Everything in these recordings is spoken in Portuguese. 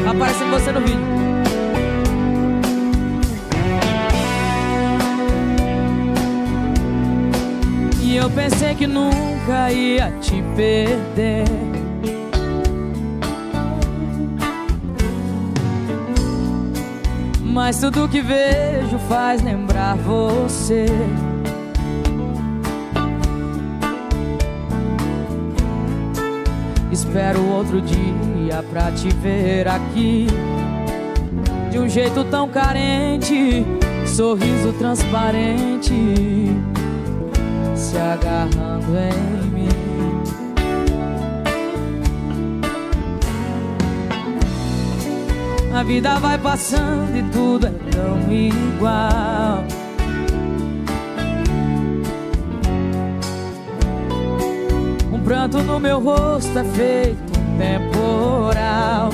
aparecendo você no vídeo. E eu pensei que nunca ia te perder. Mas tudo que vejo faz lembrar você. Espero outro dia pra te ver aqui, de um jeito tão carente, sorriso transparente, se agarrando em mim. A vida vai passando e tudo é tão igual. Um pranto no meu rosto é feito um temporal.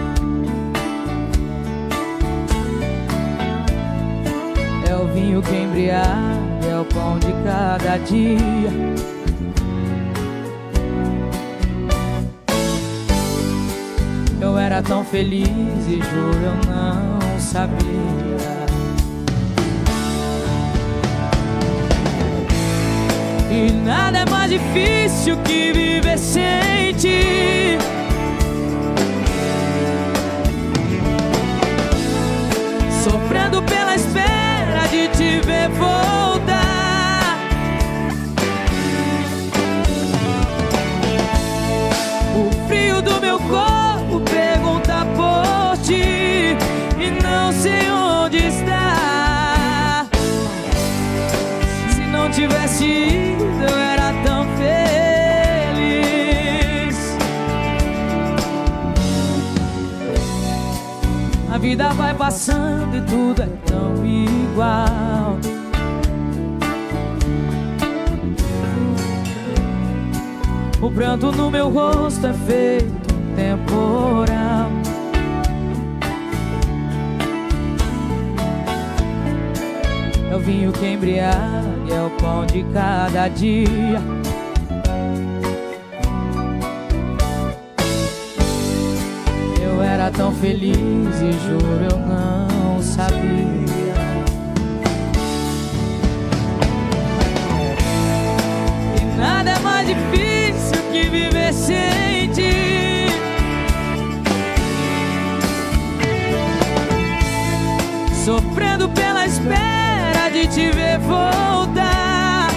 É o vinho que embriaga, é o pão de cada dia. Eu era tão feliz e juro eu não sabia. E nada é mais difícil que viver sem ti. Sofrendo pela espera de te ver voltar. O frio do meu corpo pergunta por ti e não sei onde está. Se não tivesse ido eu era tão feliz. A vida vai passando e tudo é tão igual. O pranto no meu rosto é feito um temporal. É o vinho que embriaga, é o pão de cada dia. Eu era tão feliz e juro eu não sabia. E nada é mais difícil que viver sem ti. Sofrendo pela espera de te ver voltar.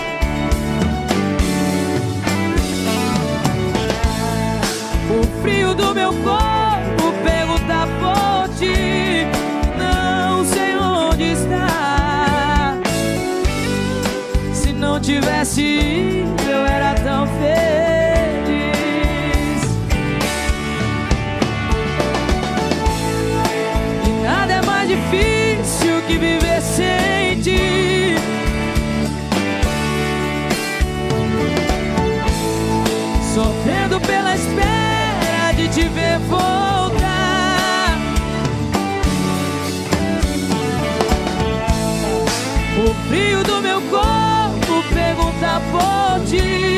O frio do meu corpo pergunta por ti, não sei onde está. Se não tivesse ido eu era tão feliz. E nada é mais difícil que viver sem ti. Sofrendo pela espera de te ver voltar. O frio do meu corpo pergunta por ti